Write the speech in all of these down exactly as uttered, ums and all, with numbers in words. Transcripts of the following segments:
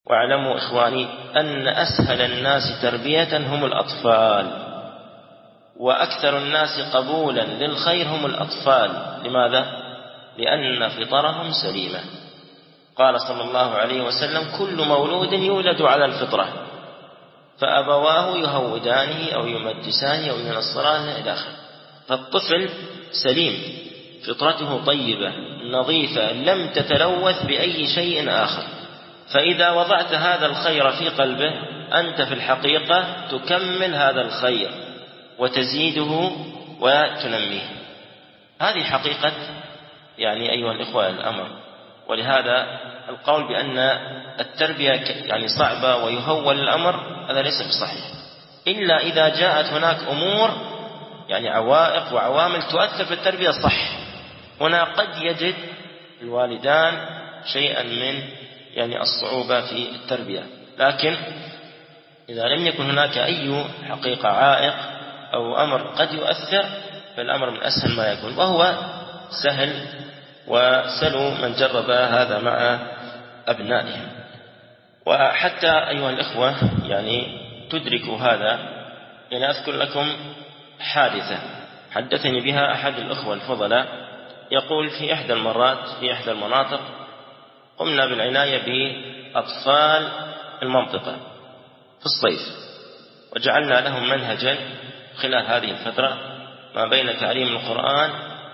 واعلموا إخواني أن أسهل الناس تربية هم الأطفال، وأكثر الناس قبولا للخير هم الأطفال. لماذا؟ لأن فطرهم سليمة. قال صلى الله عليه وسلم: كل مولود يولد على الفطرة فأبواه يهودانه أو يمجسانه أو ينصرانه إلى آخره. فالطفل سليم، فطرته طيبة نظيفة لم تتلوث بأي شيء آخر. فإذا وضعت هذا الخير في قلبه أنت في الحقيقة تكمل هذا الخير وتزيده وتنميه. هذه حقيقة يعني أيها الإخوة الأمر. ولهذا القول بأن التربية يعني صعبة ويهول الأمر هذا ليس بصحيح، إلا إذا جاءت هناك أمور يعني عوائق وعوامل تؤثر في التربية صح. هنا قد يجد الوالدان شيئا من يعني الصعوبة في التربية، لكن إذا لم يكن هناك أي حقيقة عائق أو أمر قد يؤثر فالأمر من أسهل ما يكون، وهو سهل وسلوا من جرب هذا مع أبنائهم. وحتى أيها الإخوة يعني تدركوا هذا، يعني أذكر لكم حادثة حدثني بها أحد الأخوة الفضلاء. يقول: في إحدى المرات في إحدى المناطق قمنا بالعناية بأطفال المنطقة في الصيف، وجعلنا لهم منهجا خلال هذه الفترة ما بين تعليم القرآن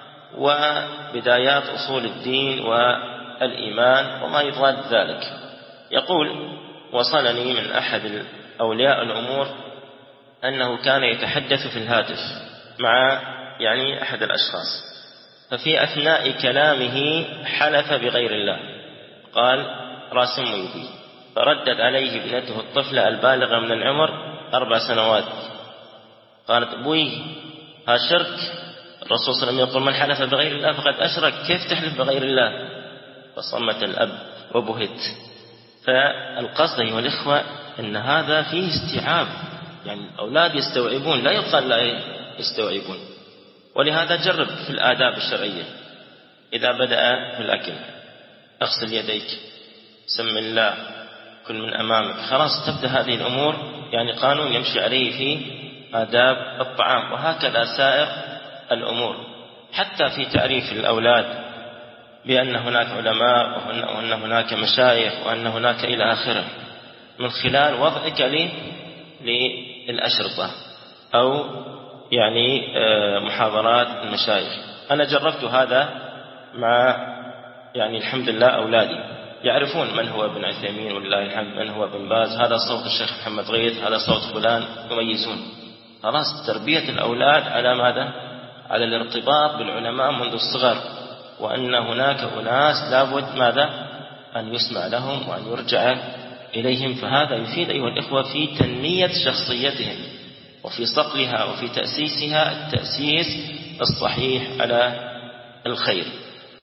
وبدايات أصول الدين والإيمان وما يضاد ذلك. يقول: وصلني من أحد أولياء الأمور أنه كان يتحدث في الهاتف مع يعني أحد الأشخاص، ففي أثناء كلامه حلف بغير الله، قال: راس ميبي. فردت عليه ابنته الطفلة البالغة من العمر أربع سنوات قالت: أبوي ها شرك، الرسول صلى الله عليه وسلم يقول: من حلف بغير الله فقد أشرك، كيف تحلف بغير الله؟ فصمت الأب وبهت. فالقصد أيها الإخوة أن هذا فيه استيعاب، يعني الأولاد يستوعبون، لا يقال لا يستوعبون. ولهذا جرب في الآداب الشرعية، إذا بدأ في الأكل اغسل يديك، سم الله، كل من أمامك، خلاص تبدأ هذه الأمور يعني قانون يمشي عليه في آداب الطعام. وهكذا سائر الأمور، حتى في تعريف الأولاد بأن هناك علماء وأن هناك مشايخ وأن هناك إلى آخره، من خلال وضعك للأشرطة أو يعني محاضرات المشايخ. أنا جربت هذا مع يعني الحمد لله أولادي، يعرفون من هو ابن عثيمين ولله الحمد، من هو ابن باز، هذا صوت الشيخ محمد غيث، هذا صوت فلان، يميزون. خلاص تربية الأولاد على ماذا؟ على الارتباط بالعلماء منذ الصغر، وأن هناك أناس لابد ماذا؟ أن يسمع لهم وأن يرجع إليهم. فهذا يفيد أيها الإخوة في تنمية شخصيتهم وفي صقلها وفي تأسيسها التأسيس الصحيح على الخير.